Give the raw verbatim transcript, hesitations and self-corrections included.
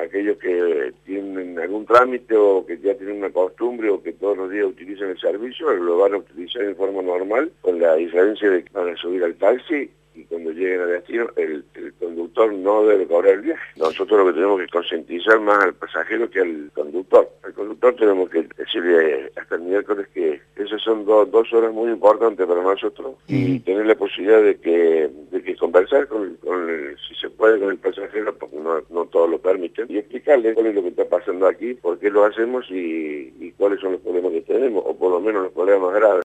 aquellos que tienen algún trámite o que ya tienen una costumbre o que todos los días utilizan el servicio, lo van a utilizar en forma normal, con la diferencia de que van a subir al taxi y cuando lleguen a destino el, el conductor no debe cobrar el viaje. Nosotros lo que tenemos que concientizar más al pasajero que al conductor. Al conductor tenemos que decirle hasta el miércoles que esas son do, dos horas muy importantes para nosotros y tener la posibilidad de que, de que conversar con, con el, si se puede, con el pasajero, porque no, no todos lo permiten, y explicarle cuál es lo que está pasando aquí, por qué lo hacemos y, y cuáles son los problemas que tenemos, o por lo menos los problemas graves.